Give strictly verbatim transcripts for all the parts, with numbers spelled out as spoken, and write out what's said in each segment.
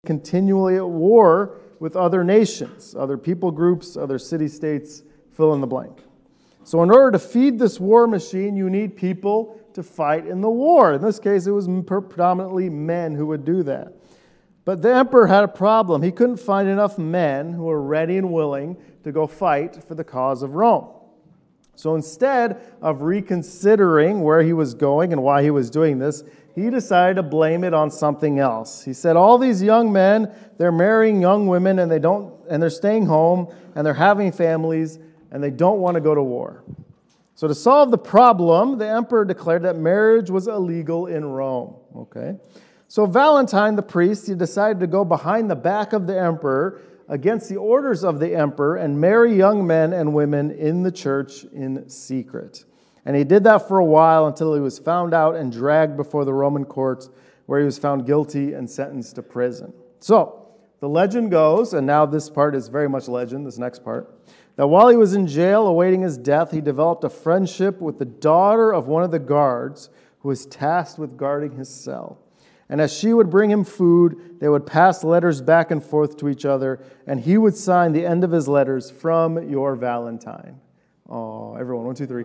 continually at war with other nations, other people groups, other city-states, fill in the blank. So in order to feed this war machine, you need people to fight in the war. In this case, it was predominantly men who would do that. But the emperor had a problem. He couldn't find enough men who were ready and willing to go fight for the cause of Rome. So instead of reconsidering where he was going and why he was doing this, he decided to blame it on something else. He said, all these young men, they're marrying young women and they don't, and they're staying home and they're having families and they don't want to go to war. So to solve the problem, the emperor declared that marriage was illegal in Rome. Okay? So Valentine, the priest, he decided to go behind the back of the emperor against the orders of the emperor and marry young men and women in the church in secret. And he did that for a while until he was found out and dragged before the Roman courts, where he was found guilty and sentenced to prison. So, the legend goes, and now this part is very much legend, this next part, that while he was in jail awaiting his death, he developed a friendship with the daughter of one of the guards who was tasked with guarding his cell. And as she would bring him food, they would pass letters back and forth to each other, and he would sign the end of his letters, "From your Valentine." Oh, everyone, one, two, three.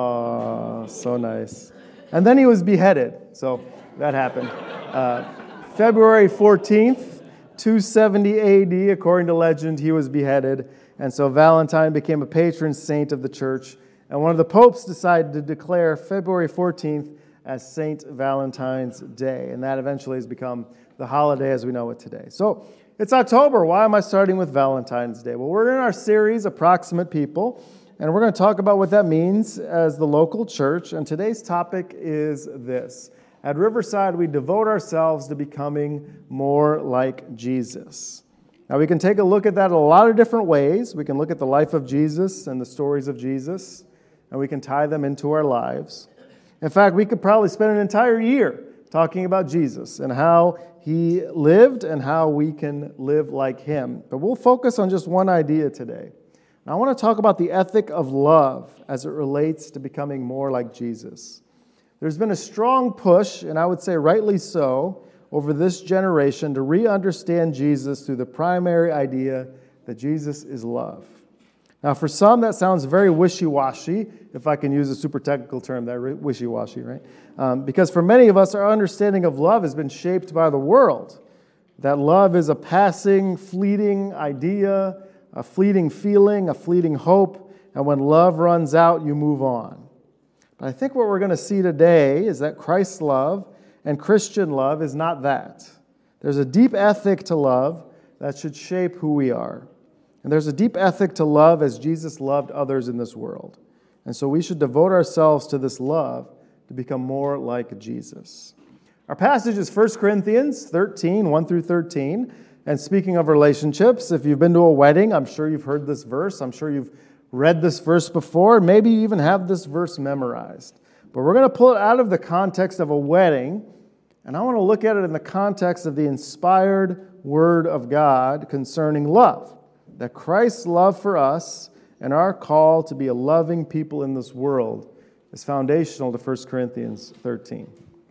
Oh, so nice. And then he was beheaded. So that happened. Uh, February fourteenth, two seventy A D, according to legend, he was beheaded. And so Valentine became a patron saint of the church. And one of the popes decided to declare February fourteenth as Saint Valentine's Day. And that eventually has become the holiday as we know it today. So it's October. Why am I starting with Valentine's Day? Well, we're in our series, Approximate People. And we're going to talk about what that means as the local church. And today's topic is this. At Riverside, we devote ourselves to becoming more like Jesus. Now, we can take a look at that a lot of different ways. We can look at the life of Jesus and the stories of Jesus, and we can tie them into our lives. In fact, we could probably spend an entire year talking about Jesus and how he lived and how we can live like him. But we'll focus on just one idea today. Now, I want to talk about the ethic of love as it relates to becoming more like Jesus. There's been a strong push, and I would say rightly so, over this generation to re-understand Jesus through the primary idea that Jesus is love. Now, for some, that sounds very wishy-washy, if I can use a super technical term, that wishy-washy, right? Um, because for many of us, our understanding of love has been shaped by the world. That love is a passing, fleeting idea, a fleeting feeling, a fleeting hope, and when love runs out, you move on. But I think what we're going to see today is that Christ's love and Christian love is not that. There's a deep ethic to love that should shape who we are. And there's a deep ethic to love as Jesus loved others in this world. And so we should devote ourselves to this love to become more like Jesus. Our passage is First Corinthians thirteen, one through thirteen. And speaking of relationships, if you've been to a wedding, I'm sure you've heard this verse. I'm sure you've read this verse before. Maybe you even have this verse memorized. But we're going to pull it out of the context of a wedding, and I want to look at it in the context of the inspired Word of God concerning love. That Christ's love for us and our call to be a loving people in this world is foundational to First Corinthians thirteen.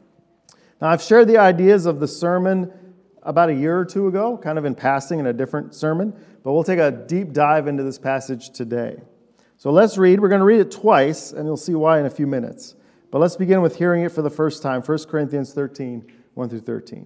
Now, I've shared the ideas of the sermon about a year or two ago, kind of in passing in a different sermon, but we'll take a deep dive into this passage today. So let's read. We're going to read it twice, and you'll see why in a few minutes. But let's begin with hearing it for the first time. First Corinthians thirteen, one through thirteen.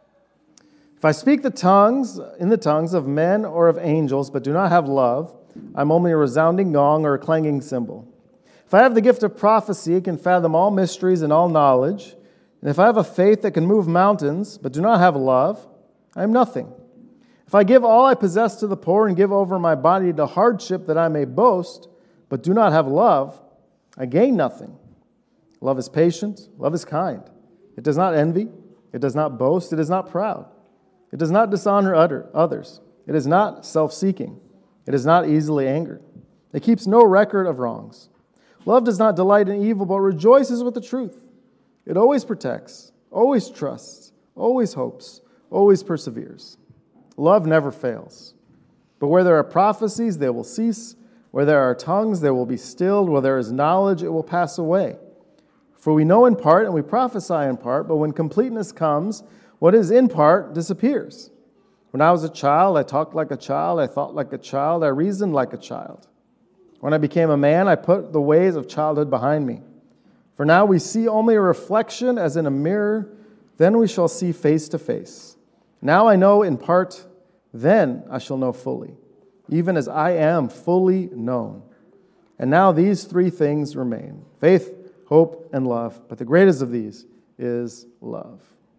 If I speak the tongues in the tongues of men or of angels, but do not have love, I'm only a resounding gong or a clanging cymbal. If I have the gift of prophecy, can fathom all mysteries and all knowledge, and if I have a faith that can move mountains, but do not have love, I am nothing. If I give all I possess to the poor and give over my body to hardship that I may boast, but do not have love, I gain nothing. Love is patient, love is kind. It does not envy, it does not boast, it is not proud. It does not dishonor others. It is not self-seeking. It is not easily angered. It keeps no record of wrongs. Love does not delight in evil, but rejoices with the truth. It always protects, always trusts, always hopes, always perseveres. Love never fails. But where there are prophecies, they will cease. Where there are tongues, they will be stilled. Where there is knowledge, it will pass away. For we know in part and we prophesy in part, but when completeness comes, what is in part disappears. When I was a child, I talked like a child, I thought like a child, I reasoned like a child. When I became a man, I put the ways of childhood behind me. For now we see only a reflection as in a mirror, then we shall see face to face. Now I know in part, then I shall know fully, even as I am fully known. And now these three things remain: faith, hope, and love. But the greatest of these is love.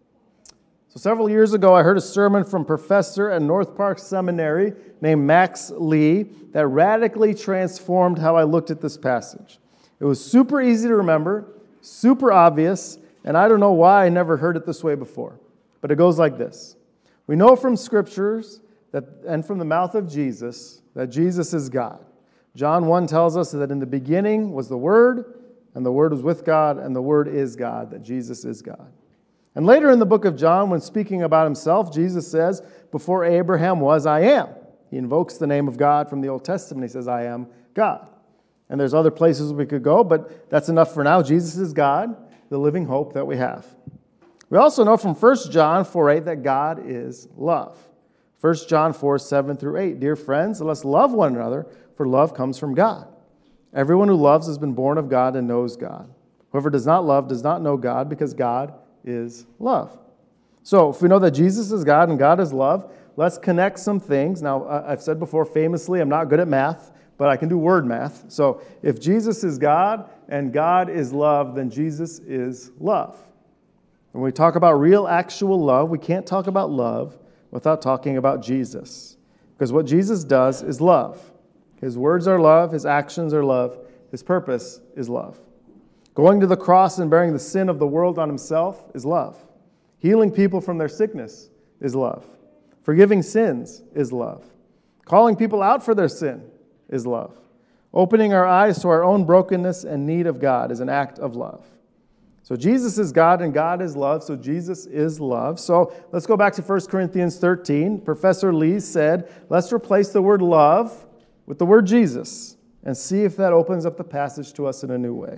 So several years ago, I heard a sermon from a professor at North Park Seminary named Max Lee that radically transformed how I looked at this passage. It was super easy to remember, super obvious, and I don't know why I never heard it this way before. But it goes like this. We know from scriptures that, and from the mouth of Jesus that Jesus is God. John one tells us that in the beginning was the Word, and the Word was with God, and the Word is God, that Jesus is God. And later in the book of John, when speaking about himself, Jesus says, before Abraham was, I am. He invokes the name of God from the Old Testament. He says, I am God. And there's other places we could go, but that's enough for now. Jesus is God, the living hope that we have. We also know from First John four eight that God is love. First John four seven through eight, dear friends, let us love one another, for love comes from God. Everyone who loves has been born of God and knows God. Whoever does not love does not know God, because God is love. So if we know that Jesus is God and God is love, let's connect some things. Now, I've said before, famously, I'm not good at math, but I can do word math. So if Jesus is God and God is love, then Jesus is love. When we talk about real, actual love, we can't talk about love without talking about Jesus. Because what Jesus does is love. His words are love, his actions are love, his purpose is love. Going to the cross and bearing the sin of the world on himself is love. Healing people from their sickness is love. Forgiving sins is love. Calling people out for their sin is love. Opening our eyes to our own brokenness and need of God is an act of love. So Jesus is God and God is love, so Jesus is love. So let's go back to First Corinthians thirteen. Professor Lee said, let's replace the word love with the word Jesus and see if that opens up the passage to us in a new way.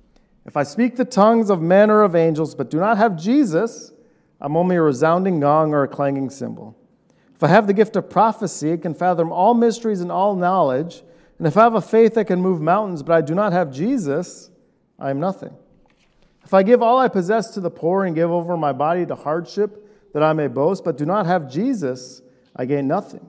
If I speak the tongues of men or of angels, but do not have Jesus, I'm only a resounding gong or a clanging cymbal. If I have the gift of prophecy, and can fathom all mysteries and all knowledge, and if I have a faith that can move mountains, but I do not have Jesus, I am nothing. If I give all I possess to the poor and give over my body to hardship, that I may boast, but do not have Jesus, I gain nothing.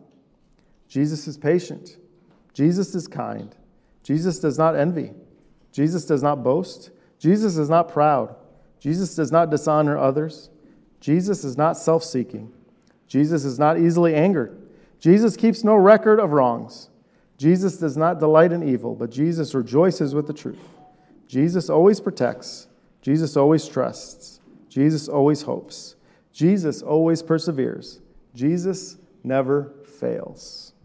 Jesus is patient. Jesus is kind. Jesus does not envy. Jesus does not boast. Jesus is not proud. Jesus does not dishonor others. Jesus is not self-seeking. Jesus is not easily angered. Jesus keeps no record of wrongs. Jesus does not delight in evil, but Jesus rejoices with the truth. Jesus always protects. Jesus always trusts. Jesus always hopes. Jesus always perseveres. Jesus never fails.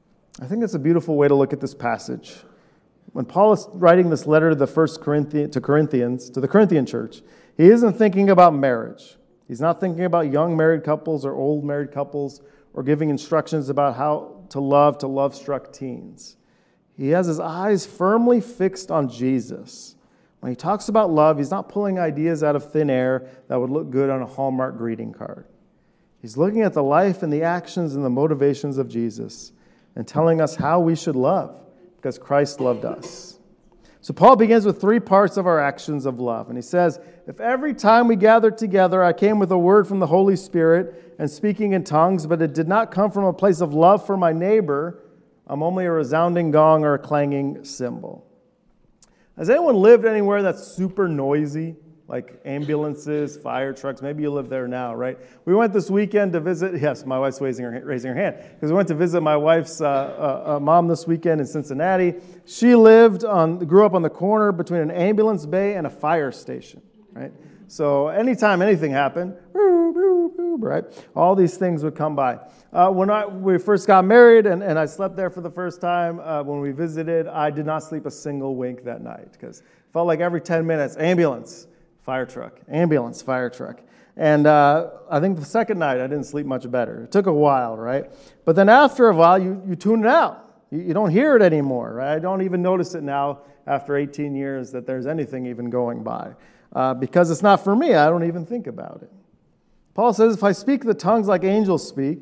I think that's a beautiful way to look at this passage. When Paul is writing this letter to the first Corinthian, to Corinthians, to the Corinthian church, he isn't thinking about marriage. He's not thinking about young married couples or old married couples or giving instructions about how to love to love-struck teens. He has his eyes firmly fixed on Jesus. When he talks about love, he's not pulling ideas out of thin air that would look good on a Hallmark greeting card. He's looking at the life and the actions and the motivations of Jesus and telling us how we should love, because Christ loved us. So Paul begins with three parts of our actions of love. And he says, if every time we gathered together, I came with a word from the Holy Spirit and speaking in tongues, but it did not come from a place of love for my neighbor, I'm only a resounding gong or a clanging cymbal. Has anyone lived anywhere that's super noisy, like ambulances, fire trucks? Maybe you live there now, right? We went this weekend to visit, yes, my wife's raising her, raising her hand, because we went to visit my wife's uh, uh, uh, mom this weekend in Cincinnati. She lived on, grew up on the corner between an ambulance bay and a fire station, right? So anytime anything happened, right, all these things would come by. Uh, when I, we first got married and, and I slept there for the first time, uh, when we visited, I did not sleep a single wink that night because it felt like every ten minutes, ambulance, fire truck, ambulance, fire truck. And uh, I think the second night I didn't sleep much better. It took a while, right? But then after a while, you, you tune it out. You, you don't hear it anymore, right? I don't even notice it now after eighteen years that there's anything even going by. Uh, because it's not for me, I don't even think about it. Paul says, if I speak the tongues like angels speak,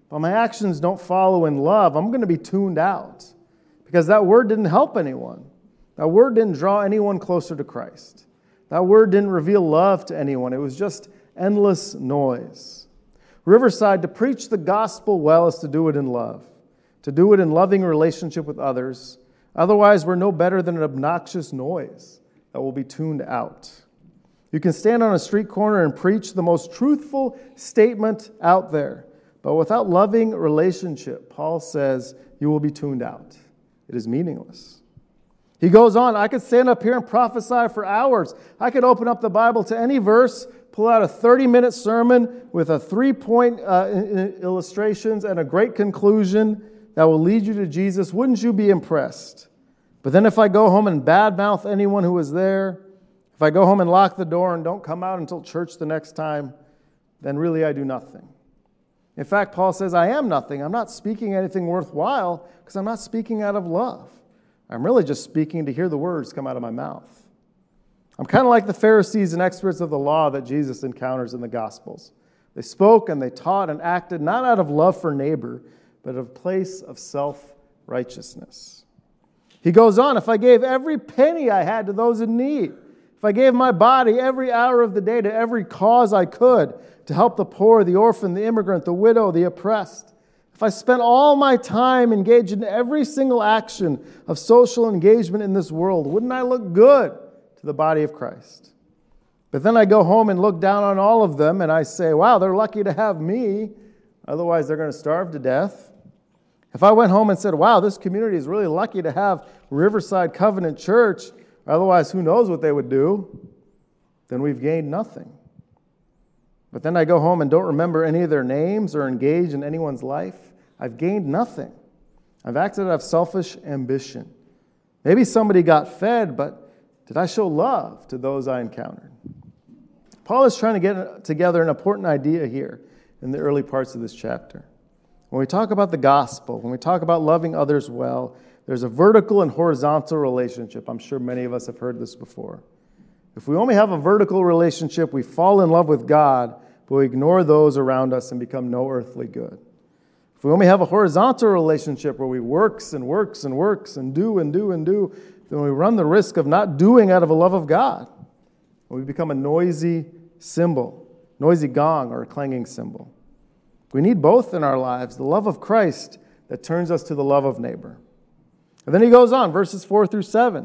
but my actions don't follow in love, I'm going to be tuned out because that word didn't help anyone. That word didn't draw anyone closer to Christ. That word didn't reveal love to anyone. It was just endless noise. Riverside, to preach the gospel well is to do it in love, to do it in loving relationship with others. Otherwise, we're no better than an obnoxious noise that will be tuned out. You can stand on a street corner and preach the most truthful statement out there, but without loving relationship, Paul says, you will be tuned out. It is meaningless. He goes on, I could stand up here and prophesy for hours. I could open up the Bible to any verse, pull out a thirty-minute sermon with a three-point uh, illustrations and a great conclusion that will lead you to Jesus. Wouldn't you be impressed? But then if I go home and badmouth anyone who was there, if I go home and lock the door and don't come out until church the next time, then really I do nothing. In fact, Paul says, I am nothing. I'm not speaking anything worthwhile because I'm not speaking out of love. I'm really just speaking to hear the words come out of my mouth. I'm kind of like the Pharisees and experts of the law that Jesus encounters in the Gospels. They spoke and they taught and acted not out of love for neighbor, but of a place of self-righteousness. He goes on, if I gave every penny I had to those in need, if I gave my body every hour of the day to every cause I could to help the poor, the orphan, the immigrant, the widow, the oppressed, if I spent all my time engaged in every single action of social engagement in this world, wouldn't I look good to the body of Christ? But then I go home and look down on all of them and I say, wow, they're lucky to have me. Otherwise, they're going to starve to death. If I went home and said, wow, this community is really lucky to have Riverside Covenant Church, otherwise who knows what they would do, then we've gained nothing. But then I go home and don't remember any of their names or engage in anyone's life. I've gained nothing. I've acted out of selfish ambition. Maybe somebody got fed, but did I show love to those I encountered? Paul is trying to get together an important idea here in the early parts of this chapter. When we talk about the gospel, when we talk about loving others well, there's a vertical and horizontal relationship. I'm sure many of us have heard this before. If we only have a vertical relationship, we fall in love with God, but we ignore those around us and become no earthly good. If we only have a horizontal relationship where we works and works and works and do and do and do, then we run the risk of not doing out of a love of God. We become a noisy cymbal, noisy gong or a clanging cymbal. We need both in our lives, the love of Christ that turns us to the love of neighbor. And then he goes on, verses four through seven.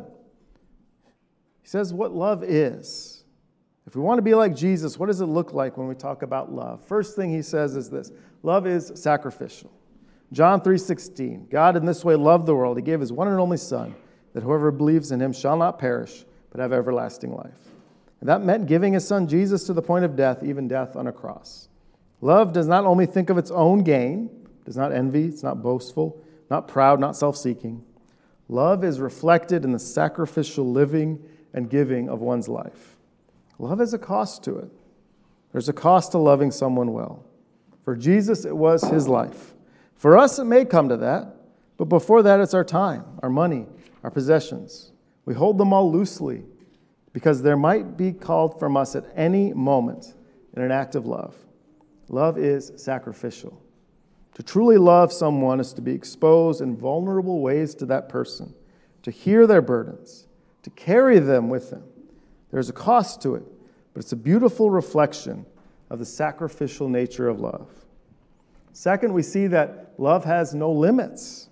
He says what love is. If we want to be like Jesus, what does it look like when we talk about love? First thing he says is this: love is sacrificial. John three sixteen, God in this way loved the world. He gave his one and only Son, that whoever believes in him shall not perish, but have everlasting life. And that meant giving his Son Jesus to the point of death, even death on a cross. Love does not only think of its own gain, does not envy, it's not boastful, not proud, not self-seeking. Love is reflected in the sacrificial living and giving of one's life. Love has a cost to it. There's a cost to loving someone well. For Jesus, it was his life. For us, it may come to that, but before that, it's our time, our money, our possessions. We hold them all loosely because there might be called from us at any moment in an act of love. Love is sacrificial. To truly love someone is to be exposed in vulnerable ways to that person, to hear their burdens, to carry them with them. There's a cost to it, but it's a beautiful reflection of the sacrificial nature of love. Second, we see that love has no limits.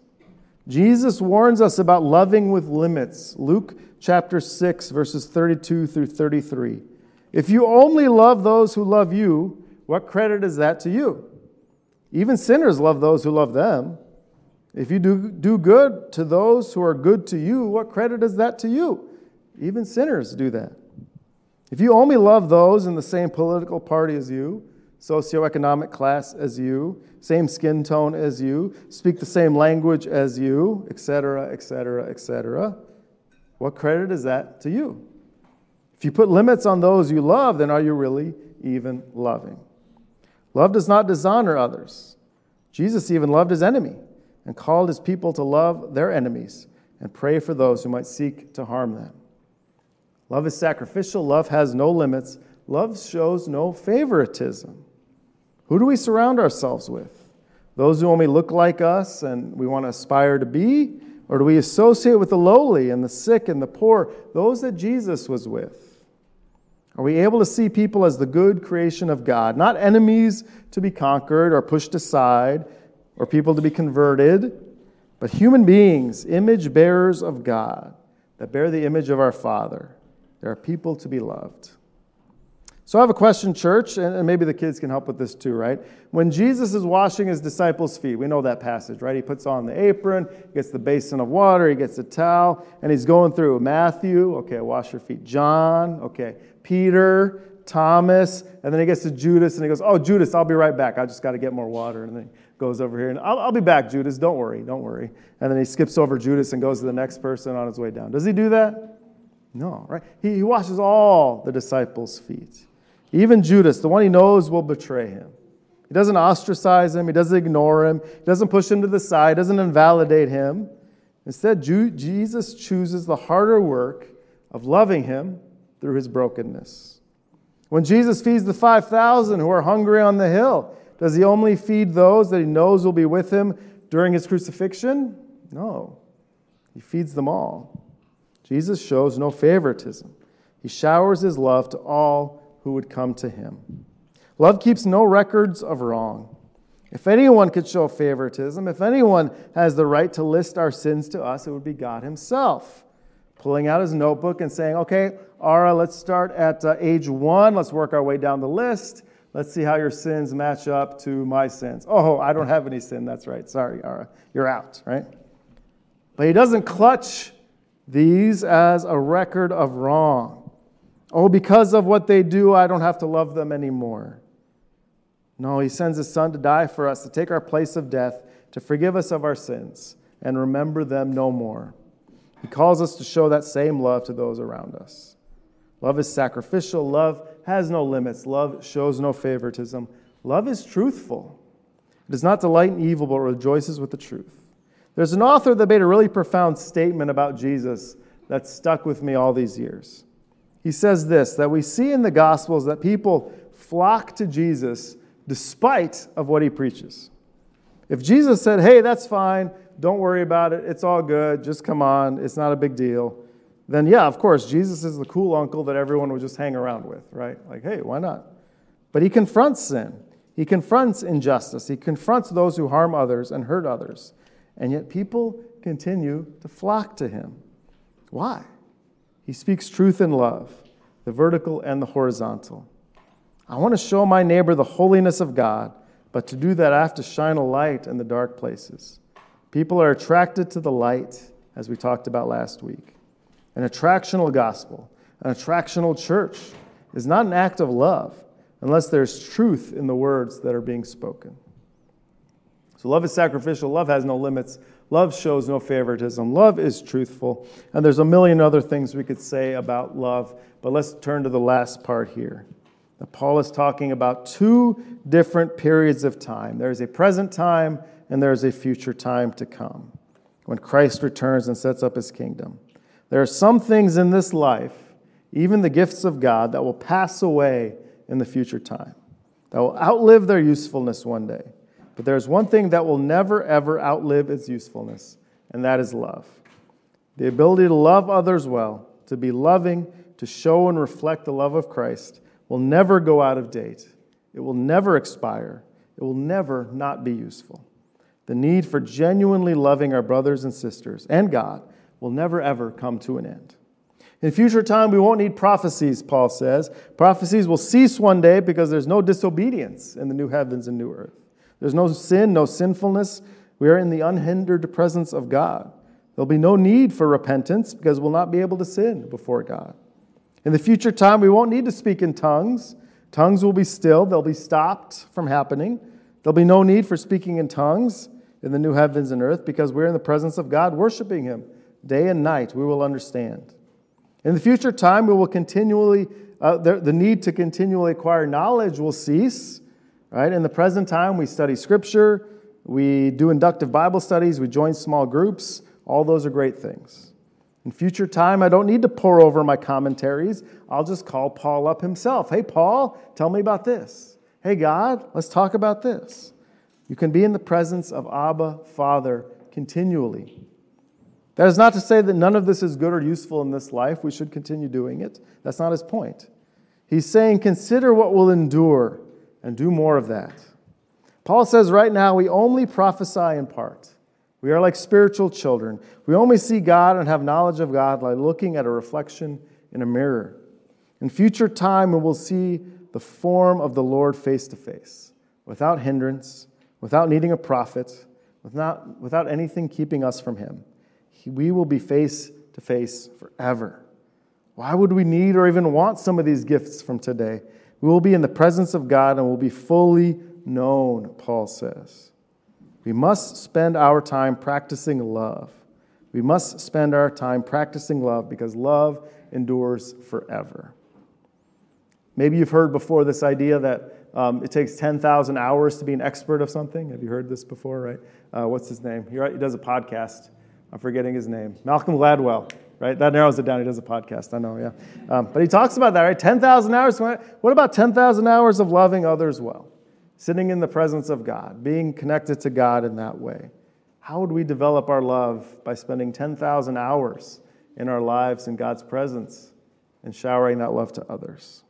Jesus warns us about loving with limits. Luke chapter six, verses thirty-two through thirty-three. If you only love those who love you, what credit is that to you? Even sinners love those who love them. If you do, do good to those who are good to you, what credit is that to you? Even sinners do that. If you only love those in the same political party as you, socioeconomic class as you, same skin tone as you, speak the same language as you, et cetera, et cetera, et cetera, what credit is that to you? If you put limits on those you love, then are you really even loving? Love does not dishonor others. Jesus even loved his enemy and called his people to love their enemies and pray for those who might seek to harm them. Love is sacrificial. Love has no limits. Love shows no favoritism. Who do we surround ourselves with? Those who only look like us and we want to aspire to be? Or do we associate with the lowly and the sick and the poor, those that Jesus was with? Are we able to see people as the good creation of God, not enemies to be conquered or pushed aside, or people to be converted, but human beings, image bearers of God, that bear the image of our Father? There are people to be loved. So I have a question, church, and maybe the kids can help with this too, right? When Jesus is washing his disciples' feet, we know that passage, right? He puts on the apron, gets the basin of water, he gets a towel, and he's going through Matthew, okay, wash your feet. John, okay, Peter, Thomas, and then he gets to Judas, and he goes, oh, Judas, I'll be right back. I just got to get more water. And then he goes over here, and I'll, I'll be back, Judas. Don't worry, don't worry. And then he skips over Judas and goes to the next person on his way down. Does he do that? No, right? He, he washes all the disciples' feet. Even Judas, the one he knows will betray him. He doesn't ostracize him. He doesn't ignore him. He doesn't push him to the side. Doesn't invalidate him. Instead, Jesus chooses the harder work of loving him through his brokenness. When Jesus feeds the five thousand who are hungry on the hill, does he only feed those that he knows will be with him during his crucifixion? No. He feeds them all. Jesus shows no favoritism. He showers his love to all who would come to him. Love keeps no records of wrong. If anyone could show favoritism, if anyone has the right to list our sins to us, it would be God himself, pulling out his notebook and saying, okay, Ara, let's start at uh, age one. Let's work our way down the list. Let's see how your sins match up to my sins. Oh, I don't have any sin. That's right. Sorry, Ara. You're out, right? But he doesn't clutch these as a record of wrong. Oh, because of what they do, I don't have to love them anymore. No, he sends his son to die for us, to take our place of death, to forgive us of our sins, and remember them no more. He calls us to show that same love to those around us. Love is sacrificial. Love has no limits. Love shows no favoritism. Love is truthful. It does not delight in evil, but rejoices with the truth. There's an author that made a really profound statement about Jesus that stuck with me all these years. He says this, that we see in the Gospels that people flock to Jesus despite of what he preaches. If Jesus said, hey, that's fine, don't worry about it, it's all good, just come on, it's not a big deal, then yeah, of course, Jesus is the cool uncle that everyone would just hang around with, right? Like, hey, why not? But he confronts sin. He confronts injustice. He confronts those who harm others and hurt others. And yet people continue to flock to him. Why? He speaks truth in love, the vertical and the horizontal. I want to show my neighbor the holiness of God, but to do that I have to shine a light in the dark places. People are attracted to the light, as we talked about last week. An attractional gospel, an attractional church is not an act of love unless there's truth in the words that are being spoken. So love is sacrificial. Love has no limits. Love shows no favoritism. Love is truthful. And there's a million other things we could say about love, but let's turn to the last part here. Now, Paul is talking about two different periods of time. There is a present time and there is a future time to come when Christ returns and sets up his kingdom. There are some things in this life, even the gifts of God, that will pass away in the future time, that will outlive their usefulness one day. But there's one thing that will never, ever outlive its usefulness, and that is love. The ability to love others well, to be loving, to show and reflect the love of Christ will never go out of date. It will never expire. It will never not be useful. The need for genuinely loving our brothers and sisters and God will never, ever come to an end. In future time, we won't need prophecies, Paul says. Prophecies will cease one day because there's no disobedience in the new heavens and new earth. There's no sin, no sinfulness. We are in the unhindered presence of God. There'll be no need for repentance because we'll not be able to sin before God. In the future time, we won't need to speak in tongues. Tongues will be stilled. They'll be stopped from happening. There'll be no need for speaking in tongues in the new heavens and earth because we're in the presence of God worshiping him. Day and night, we will understand. In the future time, we will continually, uh, the, the need to continually acquire knowledge will cease. Right? In the present time, we study Scripture, we do inductive Bible studies, we join small groups. All those are great things. In future time, I don't need to pour over my commentaries. I'll just call Paul up himself. Hey, Paul, tell me about this. Hey, God, let's talk about this. You can be in the presence of Abba, Father, continually. That is not to say that none of this is good or useful in this life. We should continue doing it. That's not his point. He's saying, consider what will endure and do more of that. Paul says right now we only prophesy in part. We are like spiritual children. We only see God and have knowledge of God by looking at a reflection in a mirror. In future time, we will see the form of the Lord face to face, without hindrance, without needing a prophet, without, without anything keeping us from him. We will be face to face forever. Why would we need or even want some of these gifts from today? We will be in the presence of God and will be fully known, Paul says. We must spend our time practicing love. We must spend our time practicing love because love endures forever. Maybe you've heard before this idea that um, it takes ten thousand hours to be an expert of something. Have you heard this before, right? Uh, what's his name? He, he does a podcast. I'm forgetting his name. Malcolm Gladwell, right? That narrows it down. He does a podcast. I know, yeah. Um, but he talks about that, right? ten thousand hours. What about ten thousand hours of loving others well? Sitting in the presence of God, being connected to God in that way. How would we develop our love? By spending ten thousand hours in our lives in God's presence and showering that love to others.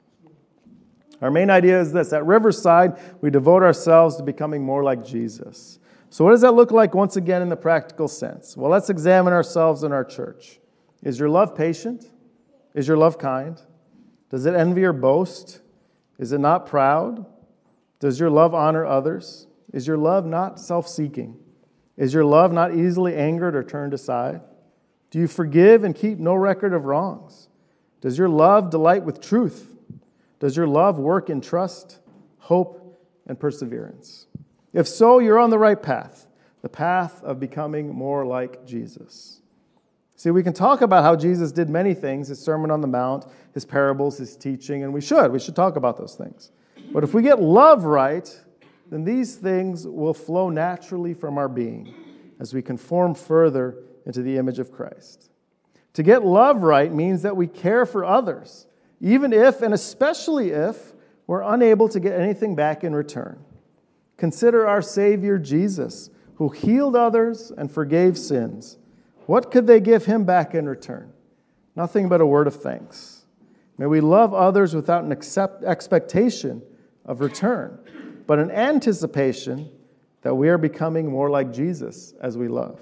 Our main idea is this. At Riverside, we devote ourselves to becoming more like Jesus. So what does that look like once again in the practical sense? Well, let's examine ourselves in our church. Is your love patient? Is your love kind? Does it envy or boast? Is it not proud? Does your love honor others? Is your love not self-seeking? Is your love not easily angered or turned aside? Do you forgive and keep no record of wrongs? Does your love delight with truth? Does your love work in trust, hope, and perseverance? If so, you're on the right path, the path of becoming more like Jesus. See, we can talk about how Jesus did many things, his Sermon on the Mount, his parables, his teaching, and we should. We should talk about those things. But if we get love right, then these things will flow naturally from our being as we conform further into the image of Christ. To get love right means that we care for others, even if, and especially if, we're unable to get anything back in return. Consider our Savior Jesus, who healed others and forgave sins. What could they give him back in return? Nothing but a word of thanks. May we love others without an accept, expectation of return, but an anticipation that we are becoming more like Jesus as we love.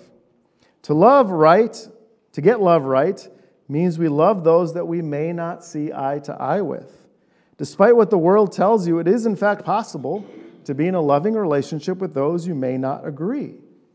To love right, to get love right, means we love those that we may not see eye to eye with. Despite what the world tells you, it is in fact possible to be in a loving relationship with those you may not agree.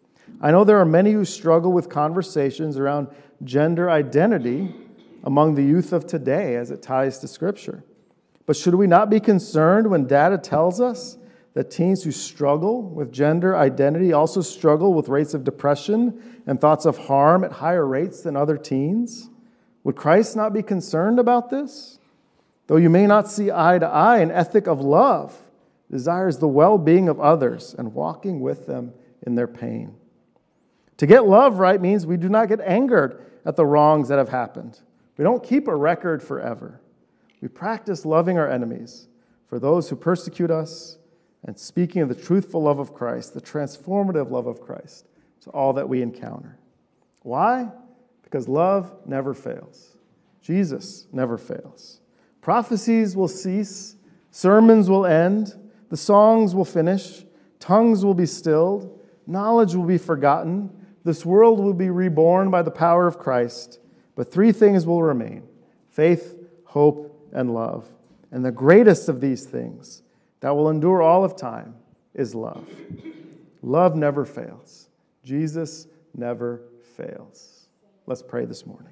I know there are many who struggle with conversations around gender identity among the youth of today as it ties to Scripture. But should we not be concerned when data tells us that teens who struggle with gender identity also struggle with rates of depression and thoughts of harm at higher rates than other teens? Would Christ not be concerned about this? Though you may not see eye to eye, an ethic of love desires the well-being of others and walking with them in their pain. To get love right means we do not get angered at the wrongs that have happened. We don't keep a record forever. We practice loving our enemies, for those who persecute us, and speaking of the truthful love of Christ, the transformative love of Christ, to all that we encounter. Why? Because love never fails. Jesus never fails. Prophecies will cease, sermons will end, the songs will finish, tongues will be stilled, knowledge will be forgotten, this world will be reborn by the power of Christ, but three things will remain: faith, hope, and love. And the greatest of these things that will endure all of time is love. Love never fails. Jesus never fails. Let's pray this morning.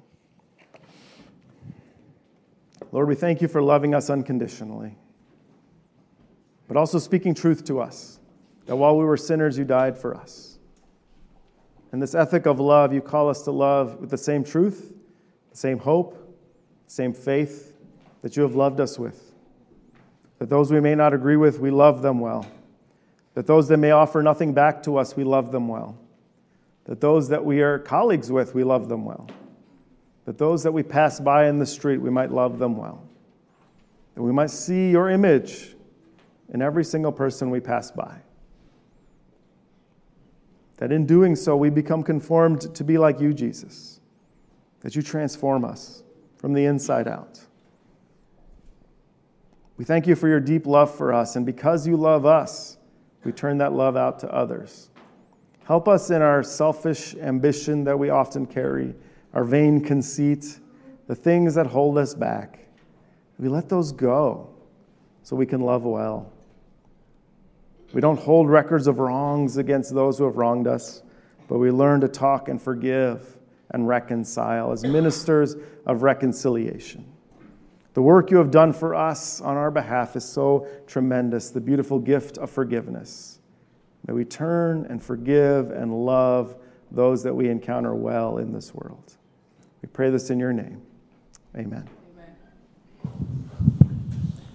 Lord, we thank you for loving us unconditionally, but also speaking truth to us, that while we were sinners, you died for us. And this ethic of love, you call us to love with the same truth, the same hope, the same faith that you have loved us with. That those we may not agree with, we love them well. That those that may offer nothing back to us, we love them well. That those that we are colleagues with, we love them well. That those that we pass by in the street, we might love them well. That we might see your image in every single person we pass by. that in doing so we become conformed to be like you, Jesus, that you transform us from the inside out. We thank you for your deep love for us, and because you love us, we turn that love out to others. Help us in our selfish ambition that we often carry, our vain conceit, the things that hold us back. We let those go so we can love well. We don't hold records of wrongs against those who have wronged us, but we learn to talk and forgive and reconcile as ministers of reconciliation. The work you have done for us on our behalf is so tremendous, the beautiful gift of forgiveness. May we turn and forgive and love those that we encounter well in this world. We pray this in your name. Amen. Amen.